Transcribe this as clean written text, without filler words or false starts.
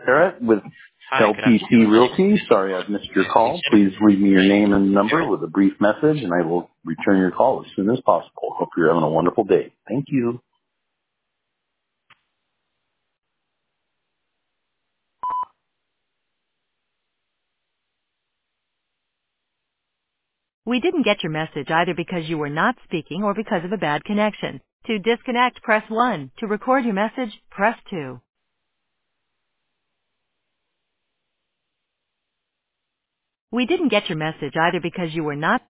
Barrett with Hi, good LTC afternoon. My name is Realty. Sorry I've missed your Jason. call. Please leave me your name and number Here. with a brief message, and I will return your call as soon as possible. Hope you're having a wonderful day. Thank you. We didn't get your message either because you were not speaking or because of a bad connection. To disconnect, press 1. To record your message, press 2. We didn't get your message either because you were not